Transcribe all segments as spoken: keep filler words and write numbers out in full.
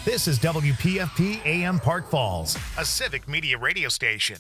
This is W P F P A M Park Falls, a civic media radio station.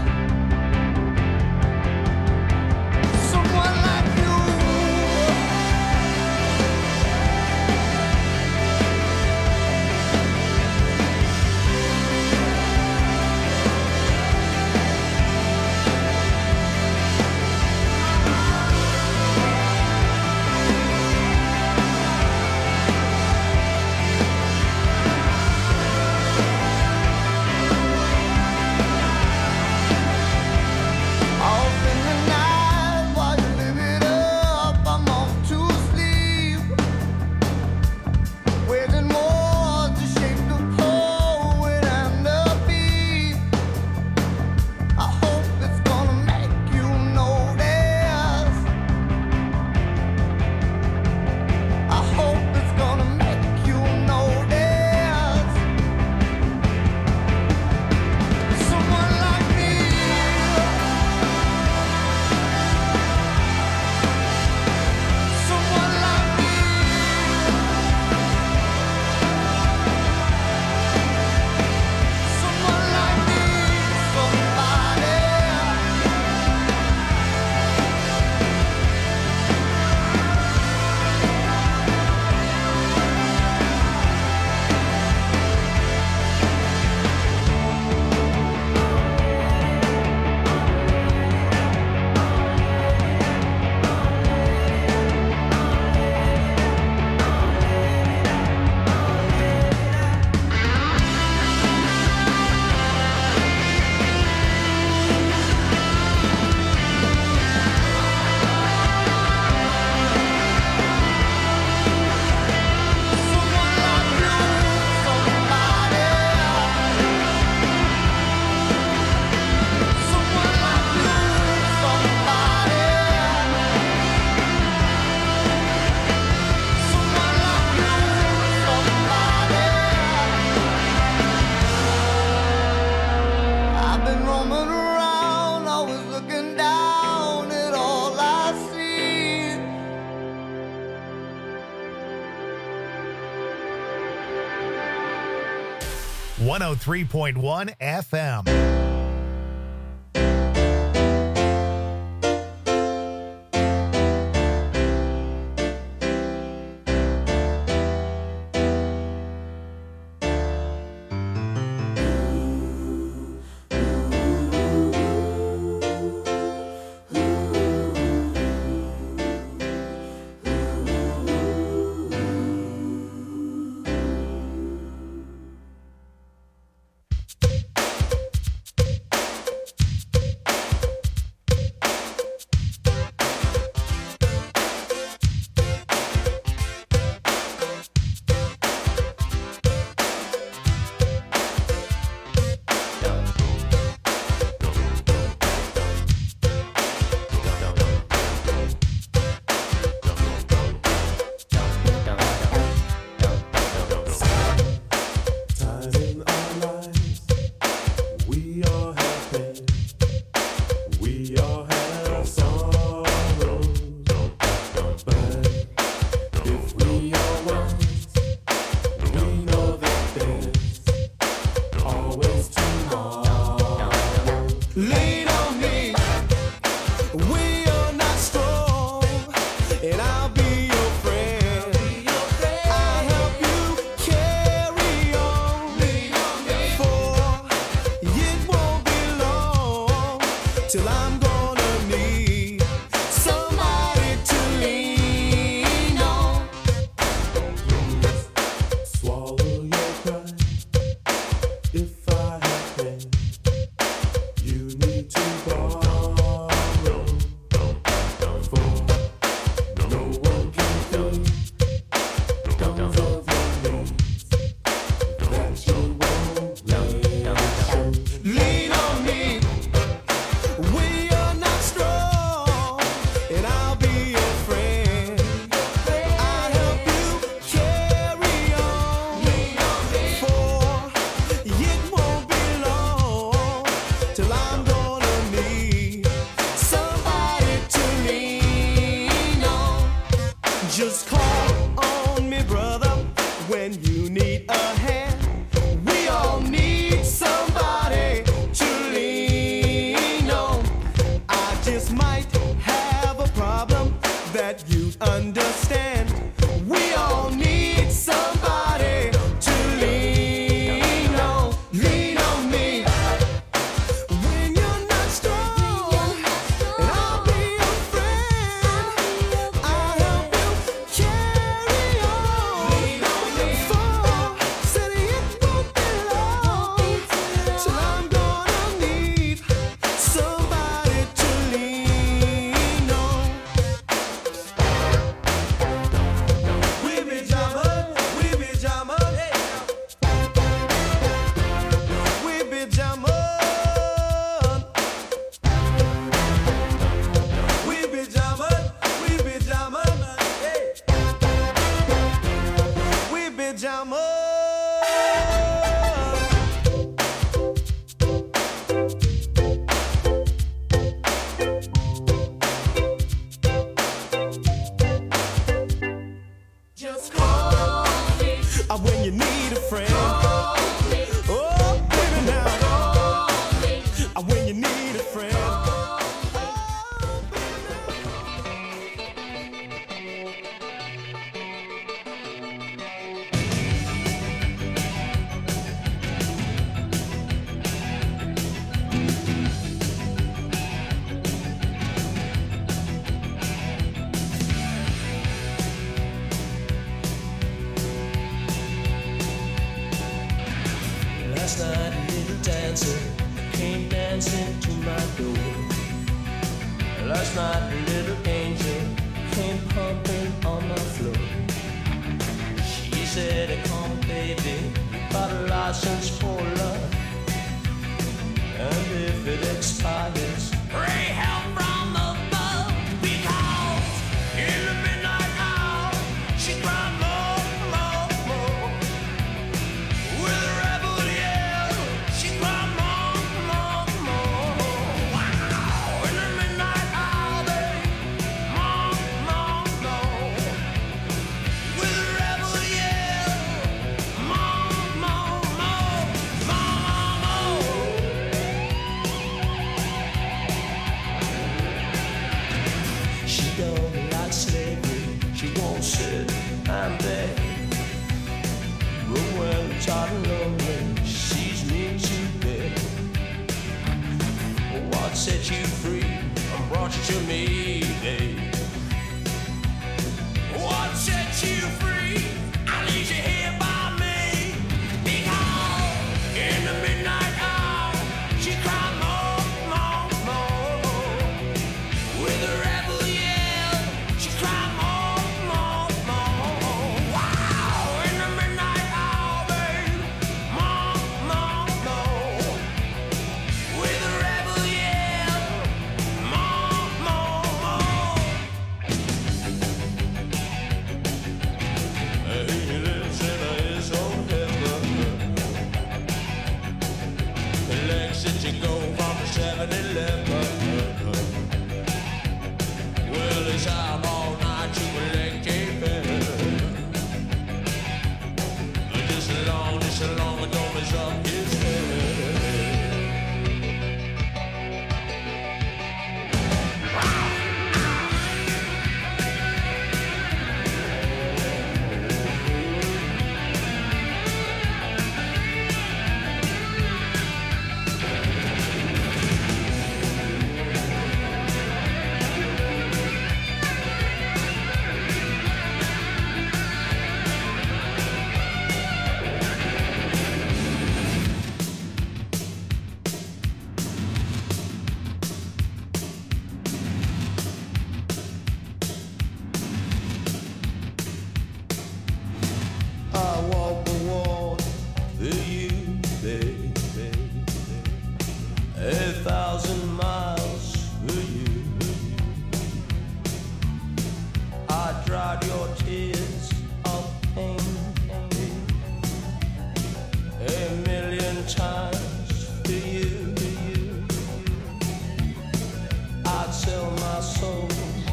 Someone like you one oh three point one F M. don't like slavery. She won't sit and beg. But when it's hot and lonely, she sees me to bed. What set you free and brought you to me, babe? What set you free? I leave you here by me. Because in the midnight hour, she cried more, more, more. With a rebel yell, she cried more, more, more. Wow! In the midnight hour, babe, more, more, more. With a rebel yell, more, more, more. He lives in his own heaven. The legs that you go from the seven eleven. Well, he's out all night to a leg keeping. Just as long, just as long as don't mess up his head. I walk the walk for you, baby. A thousand miles for you. I dried your tears of pain a million times for you. I'd sell my soul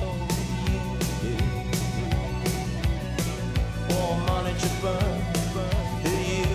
for money to burn. For you,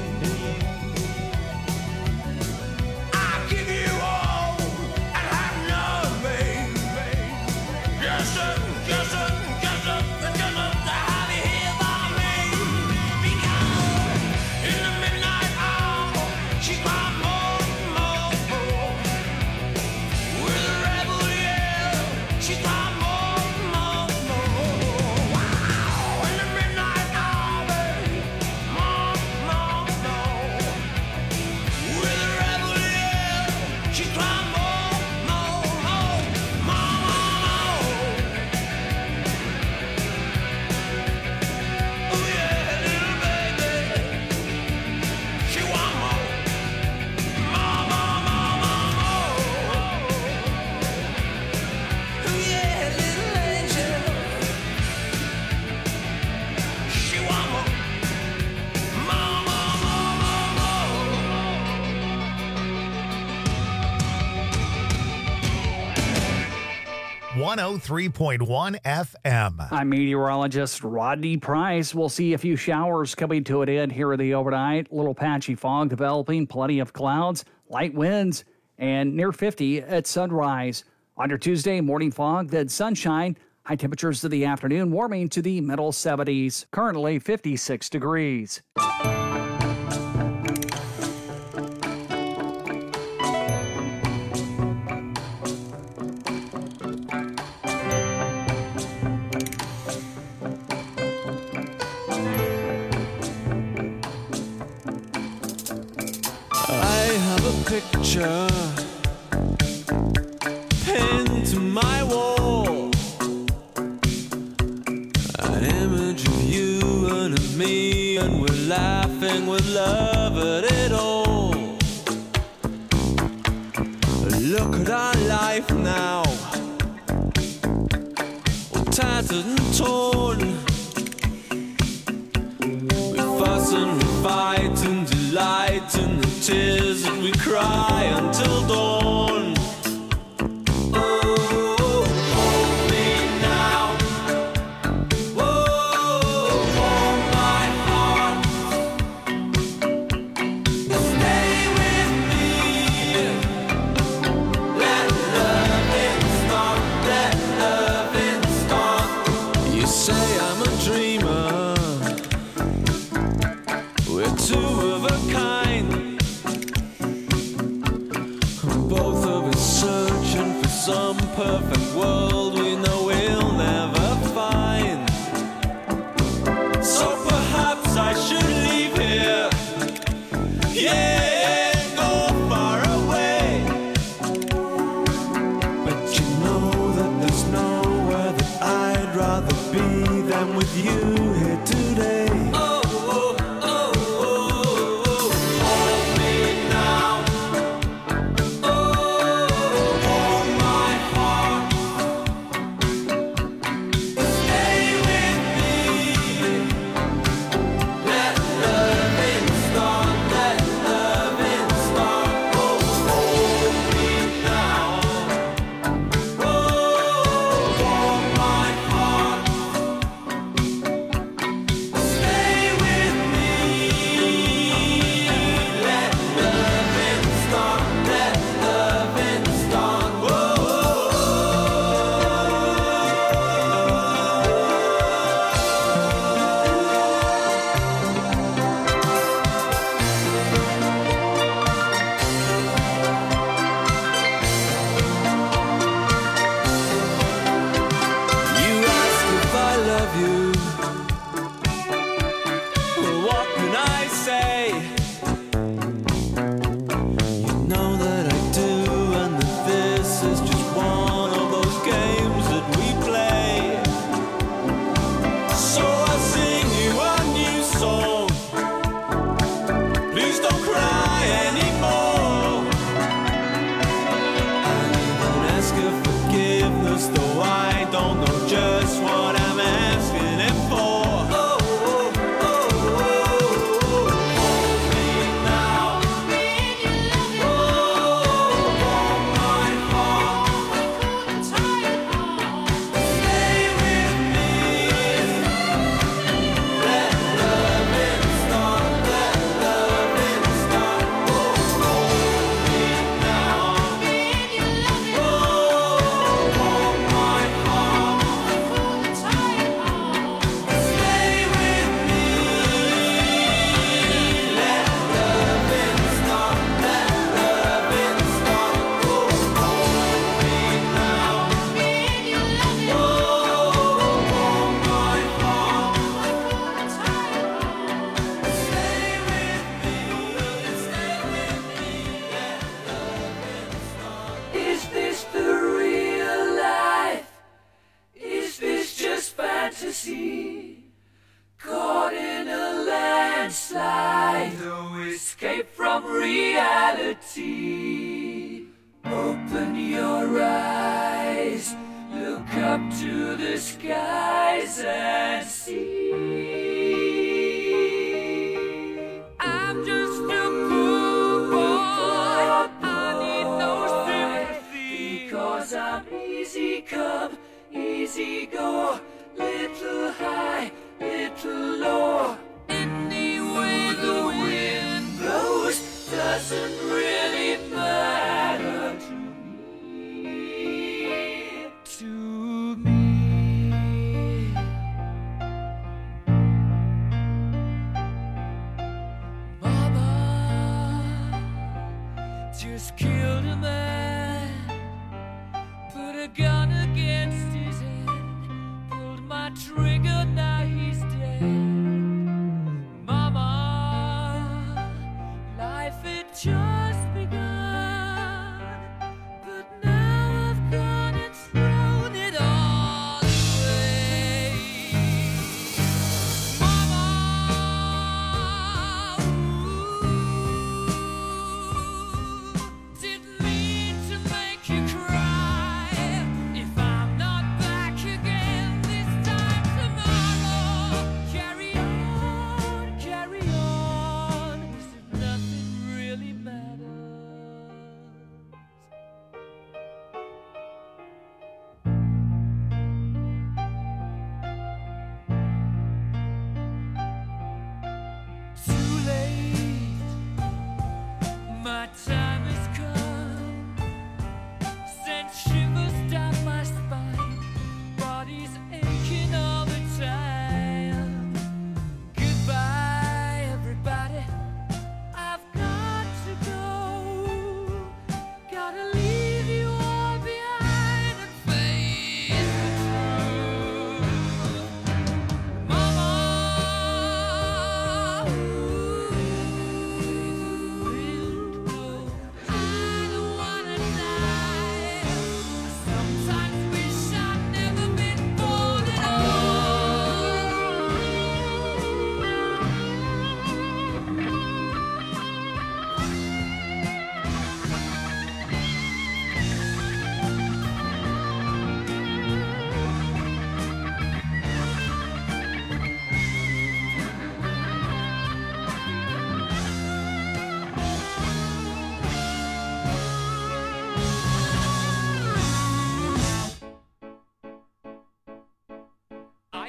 I give you all and have none, babe. Yes, sir, yes, sir, yes, sir, yes, sir, to have you here by me. Because in the midnight hour, she cried more, more, more. With a rebel yell, she cried more, more, more. Wow, in the midnight hour, babe, more, more, more. With a rebel yell, she cried more, more, more, more, more, more. Oh yeah, little baby, she want more, more, more, more, more, more. Oh yeah, little angel, she want more, more, more, more, more, more. one oh three point one F M. I'm meteorologist Rodney Price. We'll see a few showers coming to an end here in the overnight. Little patchy fog developing, plenty of clouds, light winds, and near fifty at sunrise. On your Tuesday, morning fog, then sunshine. High temperatures in the afternoon, warming to the middle seventies. Currently fifty-six degrees. I have a picture pinned to my wall, an image of you and of me, and we're laughing with love at it all. Look at our life now, all tattered and torn. We fuss and we fight and delight in the tears that we cry until dawn. Oh, hold me now. Oh, hold my heart. Stay with me. Let loving start. Let loving start. say I'm a dreamer. We're two of a kind. Both of us searching for some perfect world we know we'll never find. So perhaps I should leave here. Yeah, go far away. But you know that there's nowhere that I'd rather be than with you here today. Oh, oh, oh, oh, oh. Hold me now. Oh, hold my heart. Stay with me. Let loving start. Let loving start. Oh, hold me now. Oh, hold my heart. Stay with me. Let loving start. Let loving start. Whoa. You ask if I love you. Well, what can I say? You know that I do, and that this is just one of those games that we play. So I sing you a new song. Please don't cry anymore. I even ask for forgiveness, though I don't know just what I'm asking it for. Oh, oh, oh, oh, oh. Hold me now. Oh, hold my heart. Stay with me. Let loving start. Let loving start. Oh, hold me now. Oh, hold my heart. Stay with me. Let loving start. Let loving start. Oh, hold me now. Oh, hold my heart. Stay with me. Stay with me. Let loving start. Is this the real life? Is this just fantasy? Caught in a landslide, no escape from reality. Open your eyes, look up to the skies and see. I'm just a poor boy, I need no sympathy. Because I'm easy come, easy go, little high, little low. Any way the wind blows doesn't really matter to me. To me.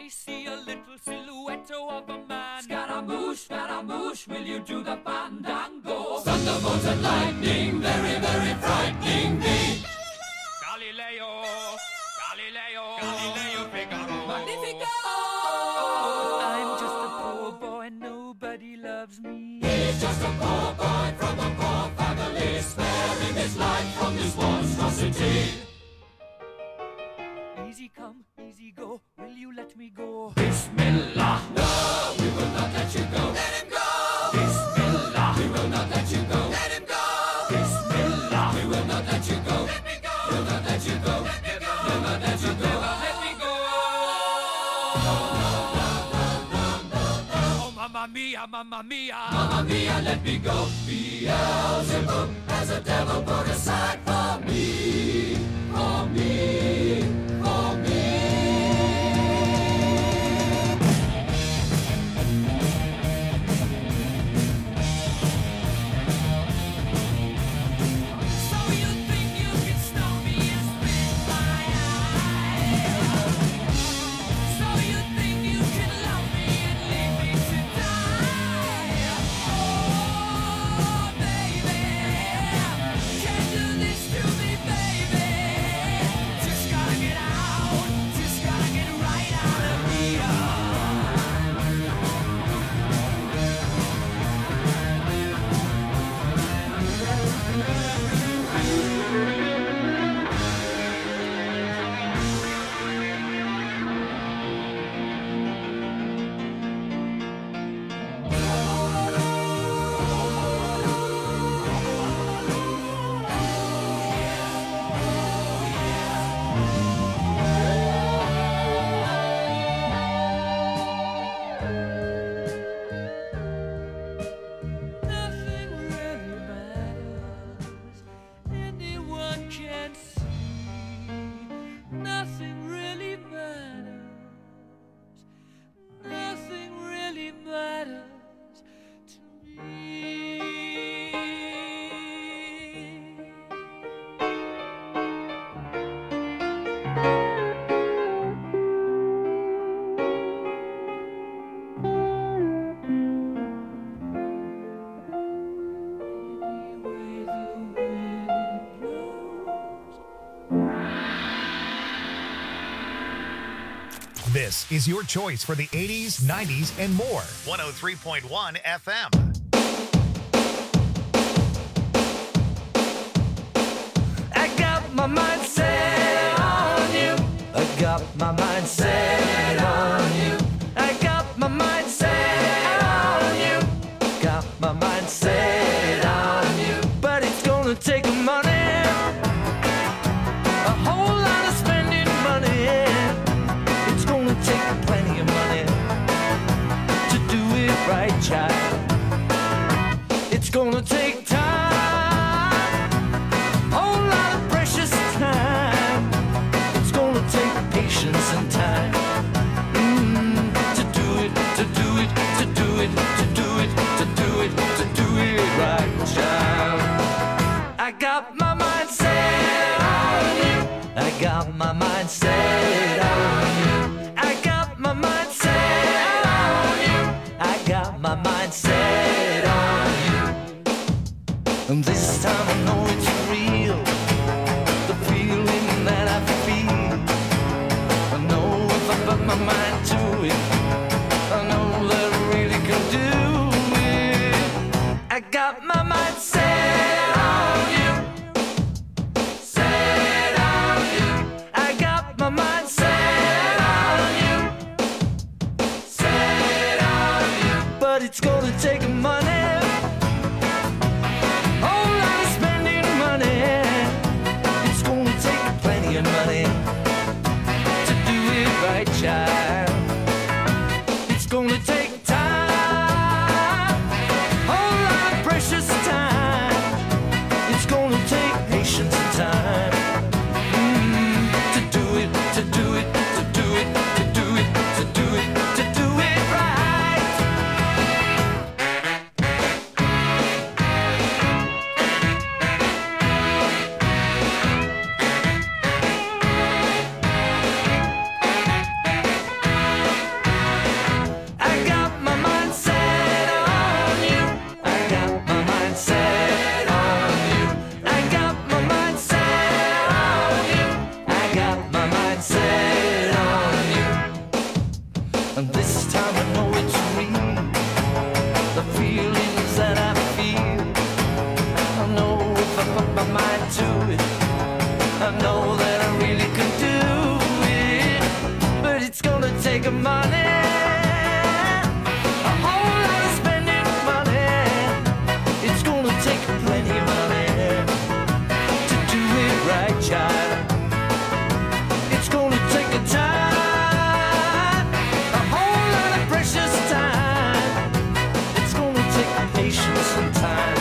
see a little silhouette of a man. Scaramouche, Scaramouche, will you do the fandango? Thunderbolts and lightning, very, very frightening me. Galileo, Galileo, Galileo Figaro. Magnifico! I'm just a poor boy, nobody loves me. He's just a poor boy from a poor family, sparing his life from this monstrosity. Easy come, easy go, will you let me go? Bismillah, no, we will not let you go. Let him go! Bismillah, we will not let you go. Let him go! Bismillah, we will not let you go. Let me go! We'll not let you go. Let me go! We'll not let you go. Let me go! Oh, mamma mia, mamma mia, mamma mia, let me go. Beelzebub has a devil put aside for me, for me, for me. So you think you can stop me and spit my eye? So you think you can love me and leave me to die? Oh, baby, can't do this to me, baby. Just gotta get out, just gotta get right out of here. Nothing really matters. Anyone can see. Nothing really matters. Nothing really matters to me. Anyway, the wind blows. This is your choice for the eighties, nineties, and more. one oh three point one F M. I got my mind set on you. I got my mind set on you. I got my mind set on you. Got my mind set on you. But it's gonna take money, a whole lot of spending money. It's gonna take plenty of money to do it right, child. It's gonna take time, whole lot of precious time. It's gonna take patience and time mm, to do it, to do it, to do it, to do it, to do it, to do it right, child. I got my mind set on you. I got my mind set on you. I got my mind set on you. I got my mind set on you. And this time I know it's real, the feeling that I feel. I know if I put my mind to it, I know that I really can do it. I got my mind set on you, set on you. I got my mind set on you, set on you. But it's gonna take money, whole lot of spending money. It's gonna take plenty of money to do it right, child. It's gonna take time, whole lot of precious time. It's gonna take patience and time mm, to do it, to do it, to do it, to do it, to do it, to do it right. of money. A whole lot of spending money. It's gonna take plenty of money to do it right, child. It's gonna take a time, a whole lot of precious time. It's gonna take patience and time.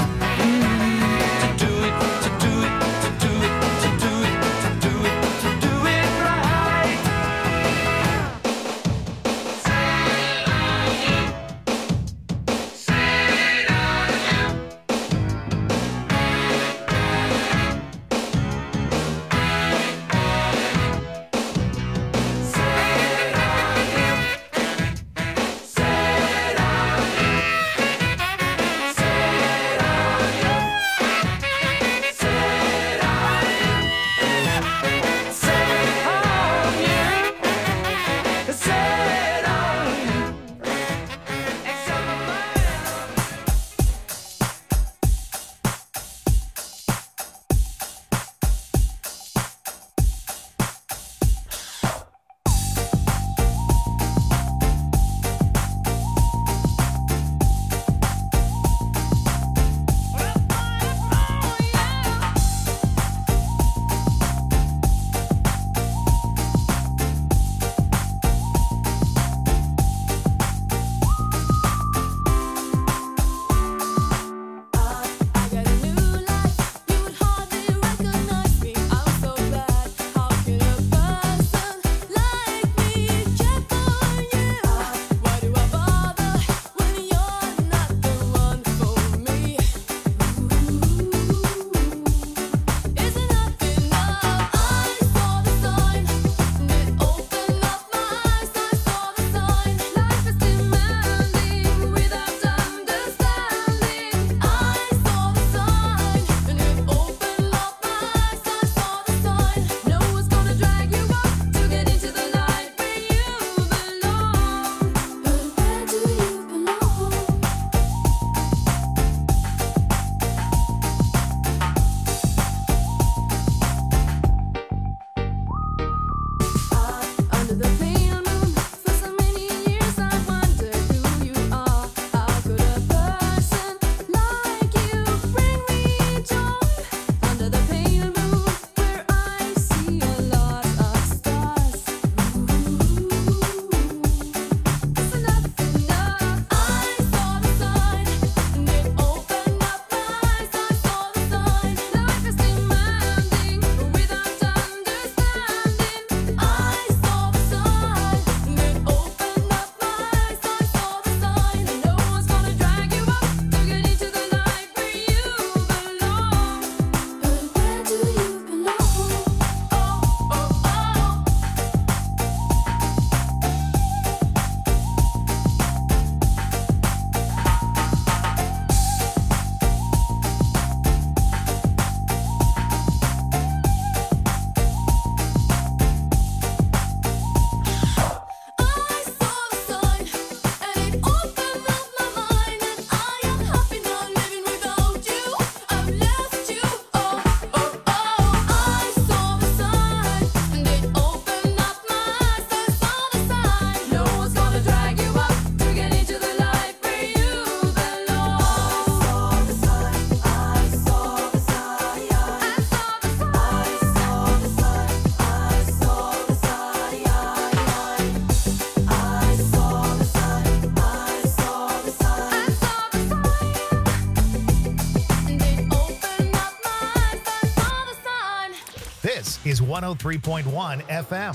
This is one oh three point one F M.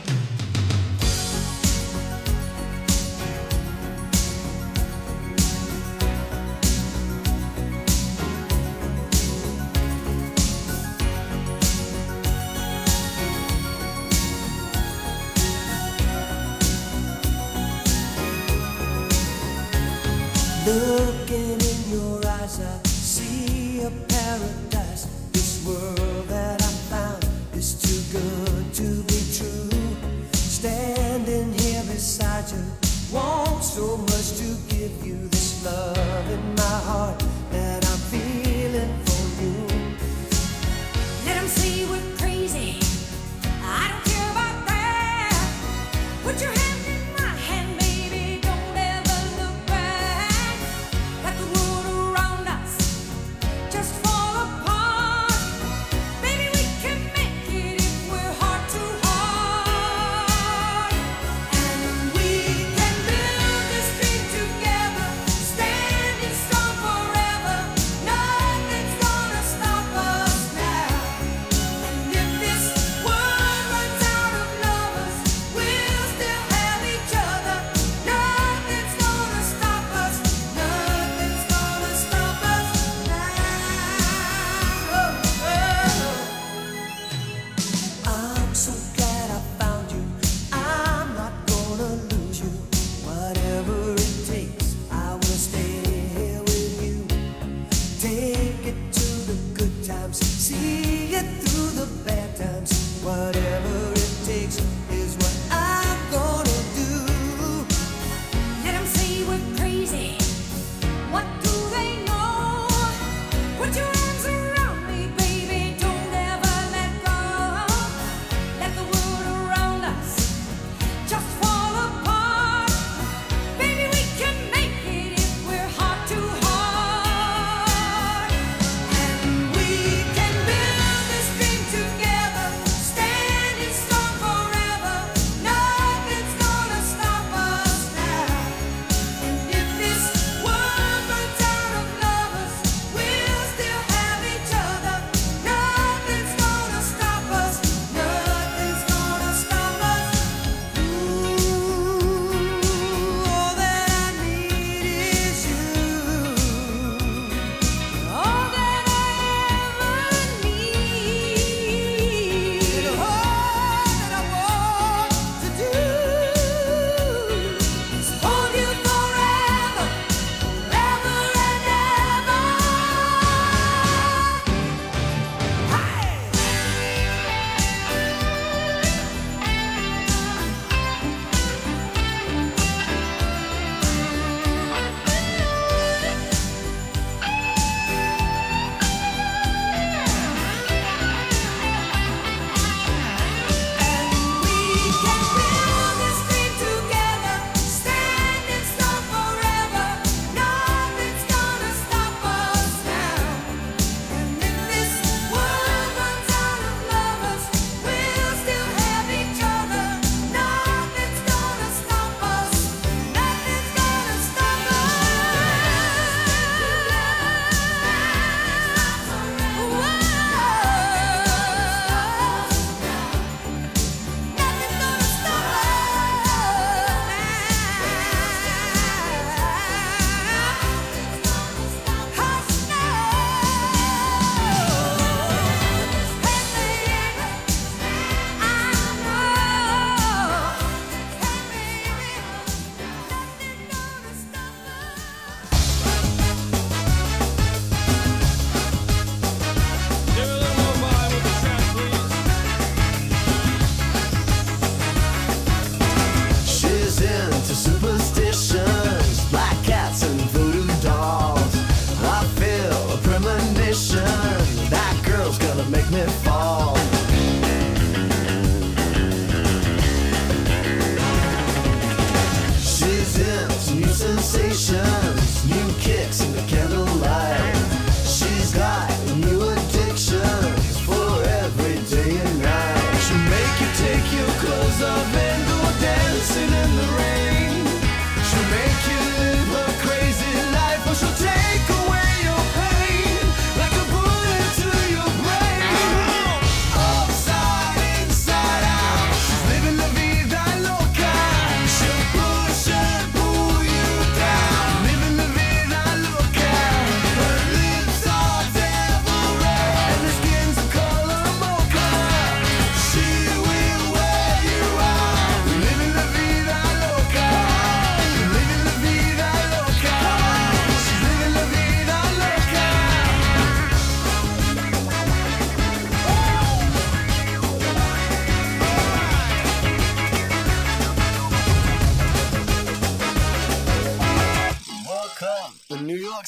Looking in your eyes, I see a paradise. This world that I found is too good to be true. Standing here beside you, want so much to give you this love in my heart that I'm feeling for you. Let 'em say we're crazy. I don't care about that. Put your hand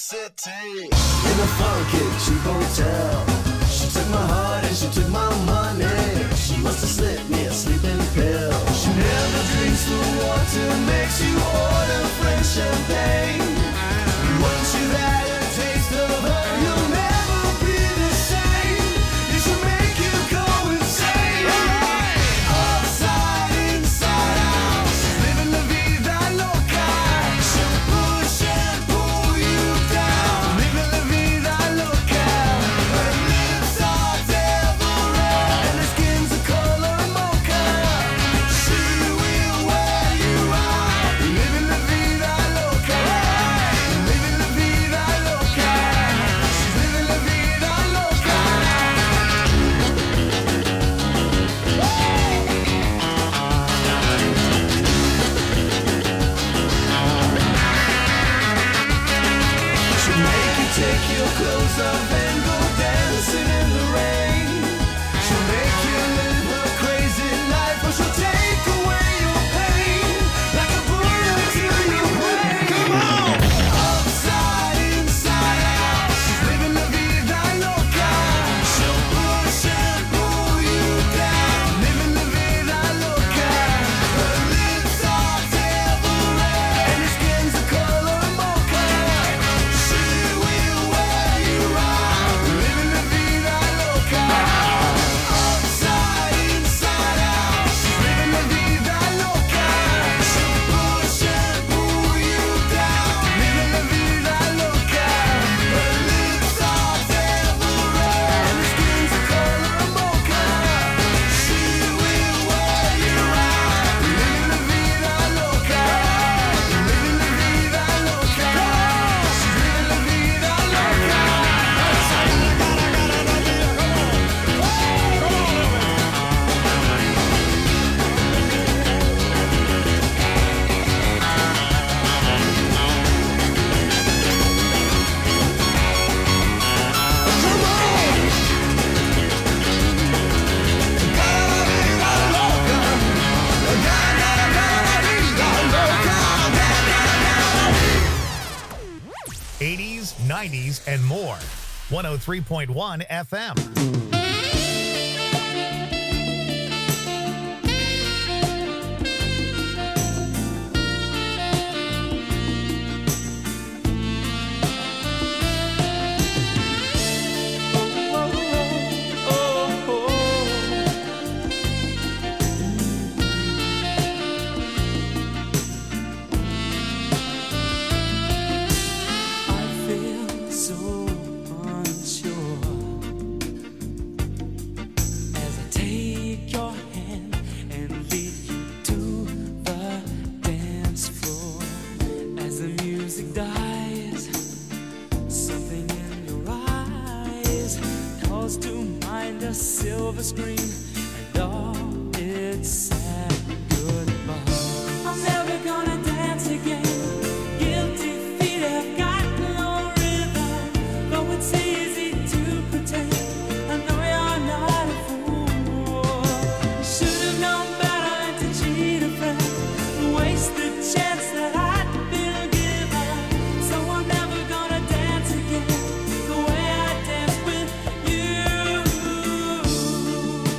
city in a funky cheap hotel. She took my heart and she took my money. She must have slipped me a sleeping pill. She never drinks the water, makes you order French champagne. Once you've had a taste of her, you'll never be the same. It should make you go insane. Upside, inside out, living la vida loca. She'll push and pull you down, living la vida loca. Her lips are devil red and her skin's the color mocha. She will wear you out, living la vida loca. Living la vida loca. She's living la vida loca. She'll make you take your clothes off and go dancing in the rain. She'll make you live her crazy life, or she'll take away your pain like a bullet to your brain. Come on! Upside, inside out, she's living la vida loca. She'll push and pull you down, living la vida loca. Her lips are devil red and her skin's the color mocha. She will wear you out, living la vida loca. Upside, inside out, she's living la vida loca. She'll push and pull you down, living la vida loca. Her lips are devil red and her skin's the color mocha. She will wear you out, living la vida loca. Living la vida loca. She's living la vida loca. eighties, nineties, and more. one oh three point one F M. I feel so unsure as I take your hand and lead you to the dance floor. As the music dies, something in your eyes calls to mind a silver screen and all its sad goodbye. I'm never gonna dance again. Guilty feet have got no rhythm. Though it's easy to pretend, I know you're not a fool. Should have known better than to cheat a friend, waste the chance that I'd been given. So I'm never gonna dance again the way I danced with you.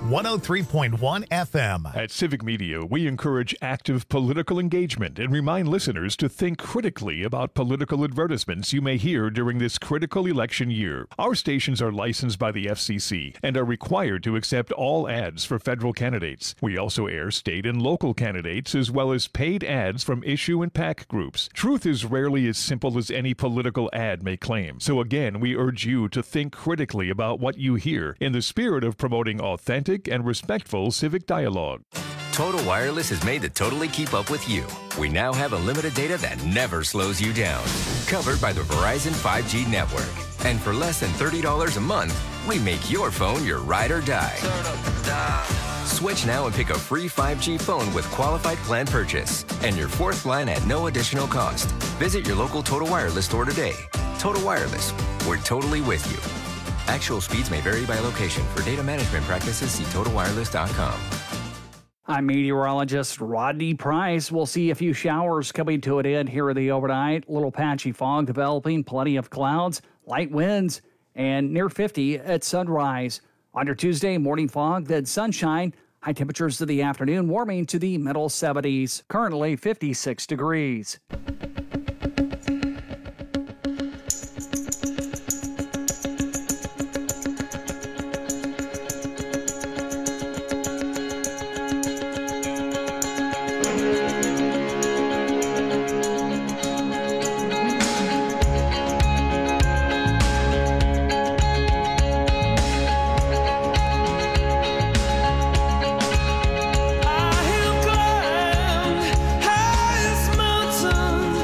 one oh three point one F M. At Civic Media, we encourage active political engagement and remind listeners to think critically about political advertisements you may hear during this critical election year. Our stations are licensed by the F C C and are required to accept all ads for federal candidates. We also air state and local candidates as well as paid ads from issue and PAC groups. Truth is rarely as simple as any political ad may claim. So again, we urge you to think critically about what you hear in the spirit of promoting authentic and respectful civic dialogue. Total Wireless is made to totally keep up with you. We now have unlimited data that never slows you down. Covered by the Verizon five G network. And for less than thirty dollars a month, we make your phone your ride or die. Switch now and pick a free five G phone with qualified plan purchase. And your fourth line at no additional cost. Visit your local Total Wireless store today. Total Wireless, we're totally with you. Actual speeds may vary by location. For data management practices, see total wireless dot com. I'm meteorologist Rodney Price. We'll see a few showers coming to an end here in the overnight. Little patchy fog developing, plenty of clouds, light winds, and near fifty at sunrise. On your Tuesday, morning fog, then sunshine. High temperatures in the afternoon, warming to the middle seventies. Currently fifty-six degrees. I have climbed highest mountains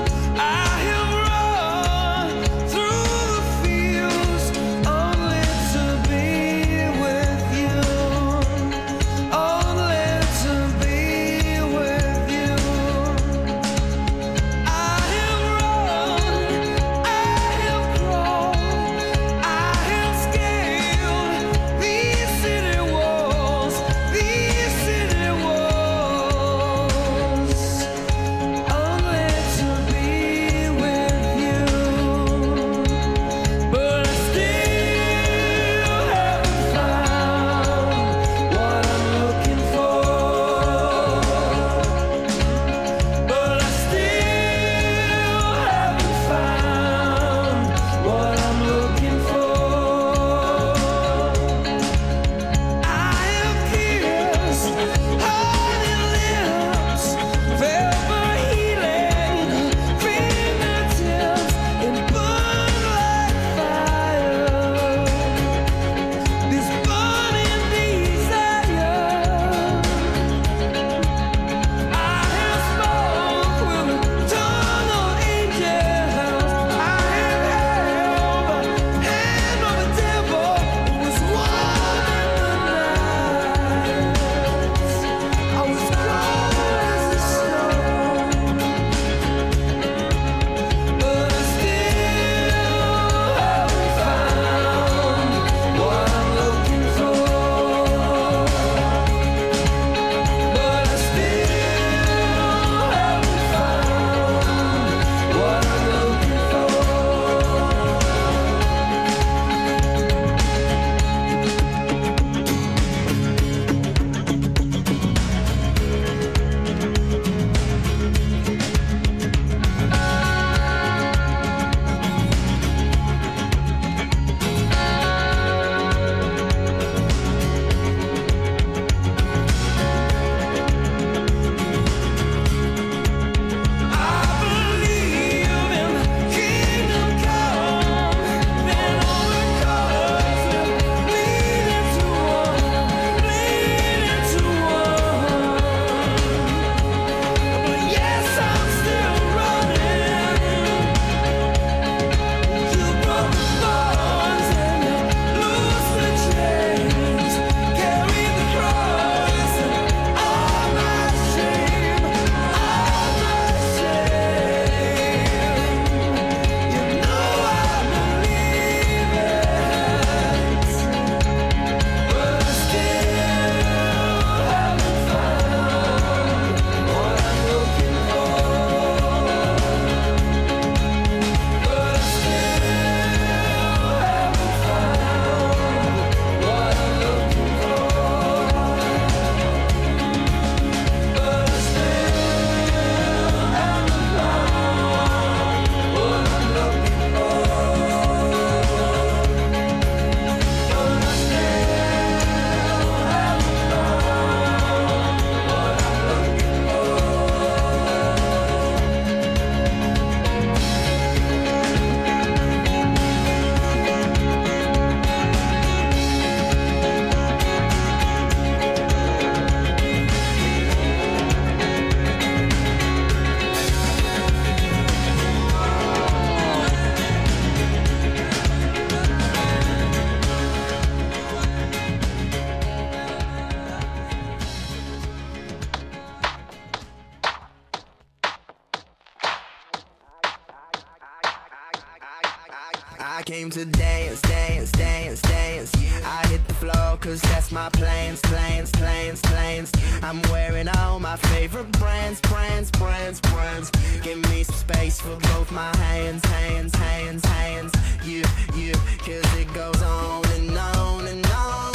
I came to dance, dance, dance, dance. I hit the floor cause that's my plans, plans, plans, plans. I'm wearing all my favorite brands, brands, brands, brands. Give me some space for both my hands, hands, hands, hands. You, you, cause it goes on and on and on.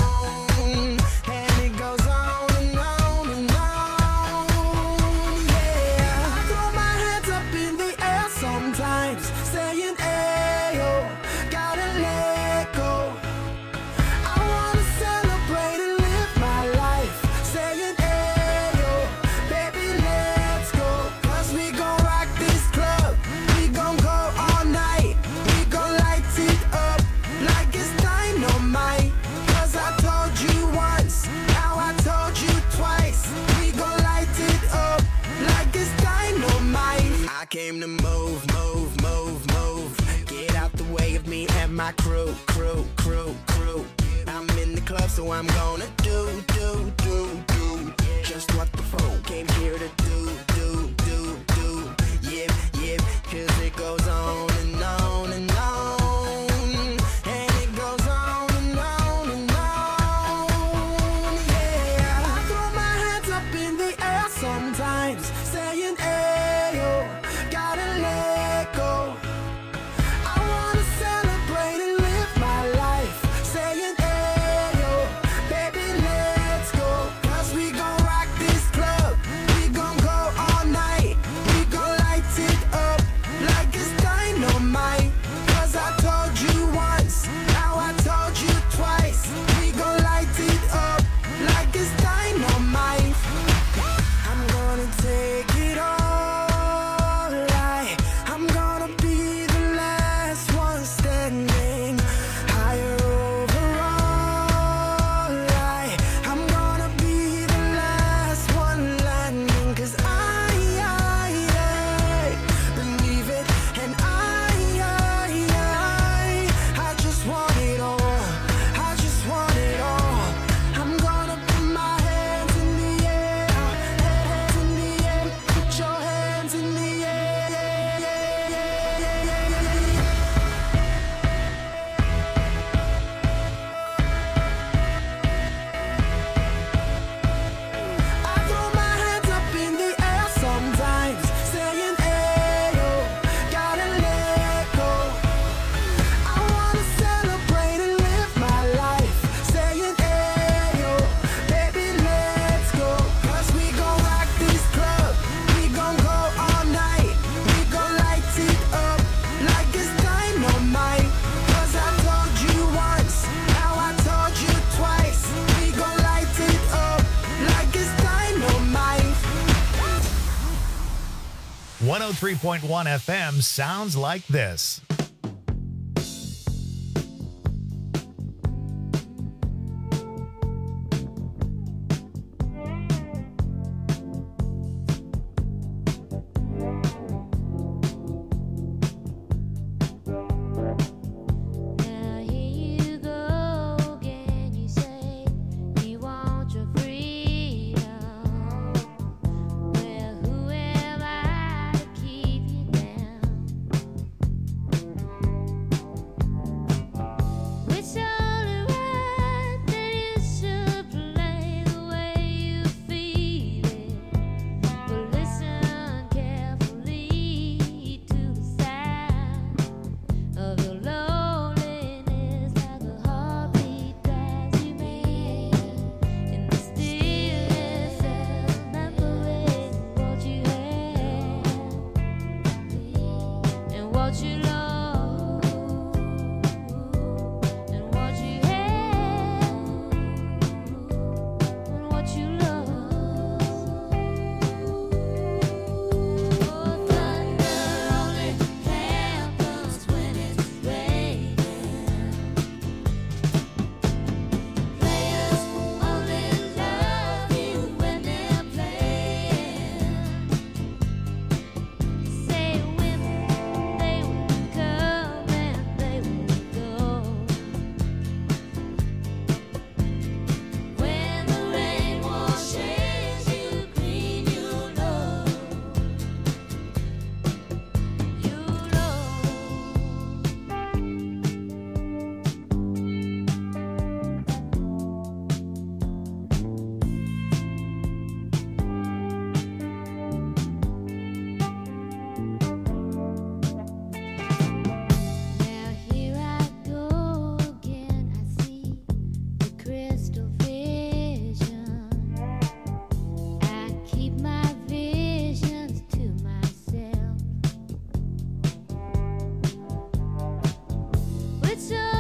And it goes on and on and on. Yeah, I throw my hands up in the air sometimes, saying, ayo, gotta let go. I wanna celebrate and live my life, saying, ayo, baby, let's go. Cause we gon' rock this club, we gon' go all night. We gon' light it up like it's dynamite. Cause I told you once, now I told you twice. We gon' light it up like it's dynamite. I came to move, move, move, move. Get out the way of me and my crew, crew, crew, crew. I'm in the club, so I'm gonna do, do, do, do just what the folk came here to do, do, do, do. Yeah, yeah, cause it goes on and on and on. And it goes on and on and on. Yeah, I throw my hands up in the air sometimes, saying, ayo, gotta let go. I wanna celebrate and live my life, saying, ayo, baby, let's go. Cause we gon' rock this club, we gon' go all night. We gon' light it up like it's dynamite. Cause I told you once, now I told you twice. We gon' light it up like it's dynamite. I'm gonna take it all. I, I'm gonna be the last one standing. Higher overall. I, I'm gonna be the last one landing. Cause I, I, I believe it. And I, I, I, I just want it all. I just want it all. I'm gonna put my hands in the air. Hands in the air. Put your hands in the air. I throw my hands up in the air sometimes, saying, ayo, gotta let go. I wanna celebrate and live my life, saying, ayo, baby, let's go. Cause we gon' rock this club, we gon' go all night. We gon' light it up like it's dynamite. Cause I told you once, now I told you twice. We gon' light it up like it's dynamite. one oh three point one F M sounds like this. Now here you go again. You say you want your freedom. Well, who am I to keep you down? so